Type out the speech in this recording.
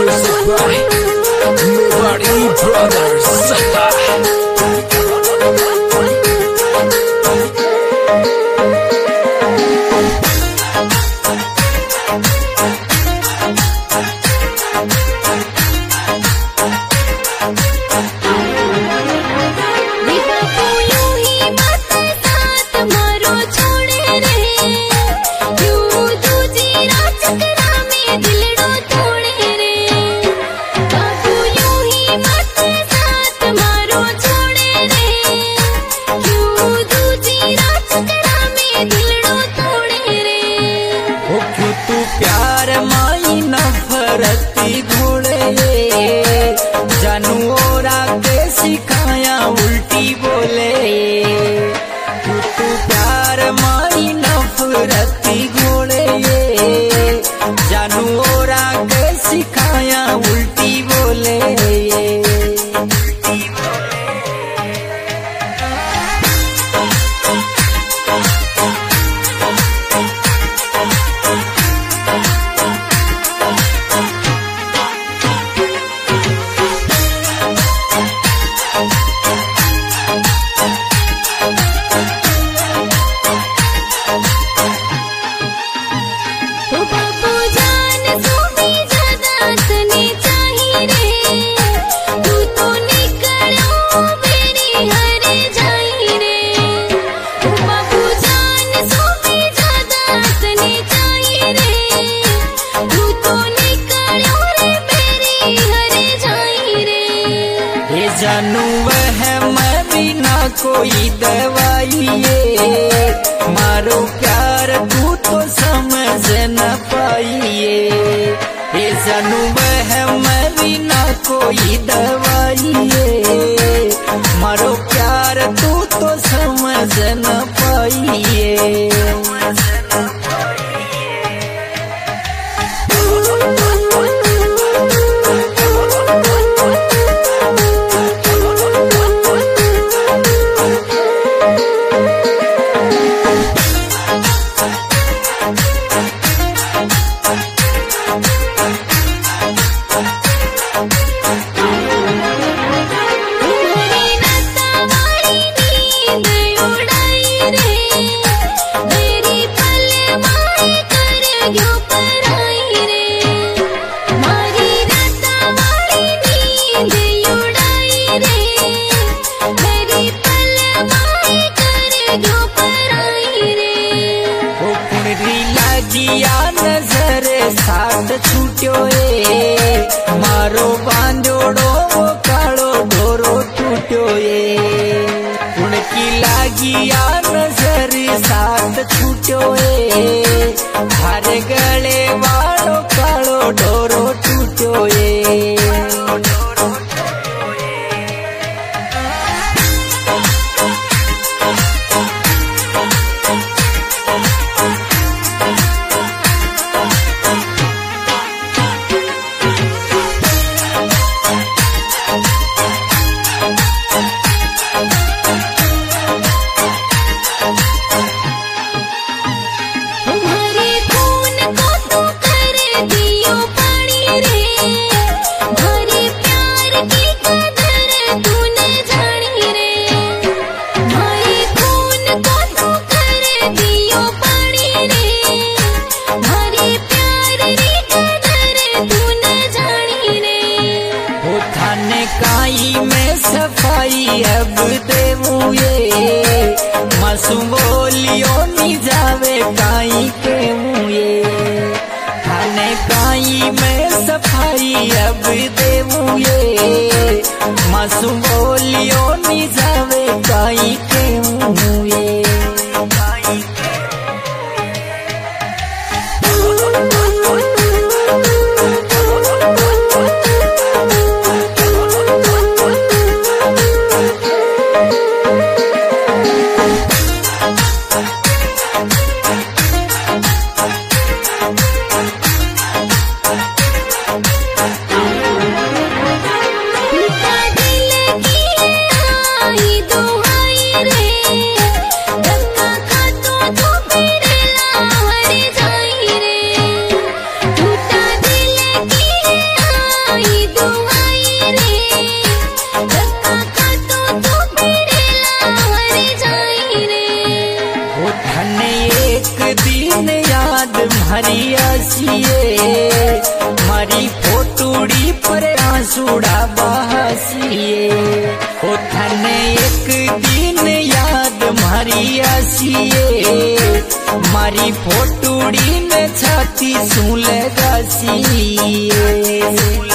Music by Mewari Brothers. प्यार माई नफरती घोड़े जानू ओरा के सिखाया उल्टी बोले। तू प्यार माई नफरती घोड़े जानू ओरा के सिखाया उल्टी बोले। जानू वह मैं बिना कोई दवाइए मारो प्यार तू तो समझ न पाइए। ये जानू वह मैं बिना कोई दवाइए मारो प्यार तू तो समझ न पाइए। लागिया नजर साथ छूट्यो मारो बांधोड़ो वो कालो ढोरो टूट्यो उनकी लागिया नजर साथ छूट्यो हरे गले वालो कालो ढोरो टूट्यो। काई में सफाई अब देवू मासूम बोलियो नी जावे काई के मुए थाने काई में सफाई अब देवू मासूम बोलियो नी जावे काई के मुए। दिल की आई दुहाई रे छाती सुले गसिए।